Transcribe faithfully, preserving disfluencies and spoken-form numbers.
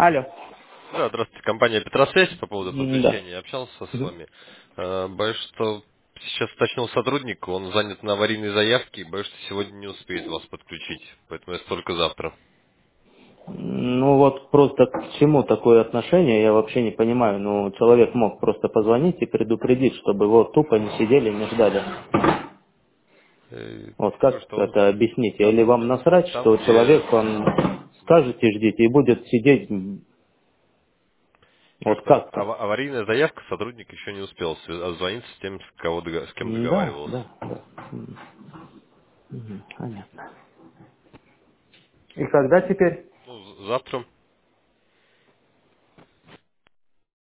Алло. Да, здравствуйте, компания Петросвязь по поводу М, Да. подключения. Общался с Мгм. вами. Э, Боюсь, что сейчас уточнил сотрудник, он занят на аварийной заявке, и боюсь, что сегодня не успеет вас подключить, поэтому это только завтра. Ну вот просто к чему такое отношение, я вообще не понимаю. Ну, человек мог просто позвонить и предупредить, чтобы его тупо не сидели, не ждали. Э, Вот Говорю, как что он это объяснить? там, Или вам насрать, там, что где... человек, он скажете, ждите, и будет сидеть, м, Говорю, вот что как-то. ава- аварийная заявка, сотрудник еще не успел свя- звониться с тем, с, кого дога- с кем М, Да, договаривался. да, да. М, мгм, понятно. И когда теперь? Ну, з- завтра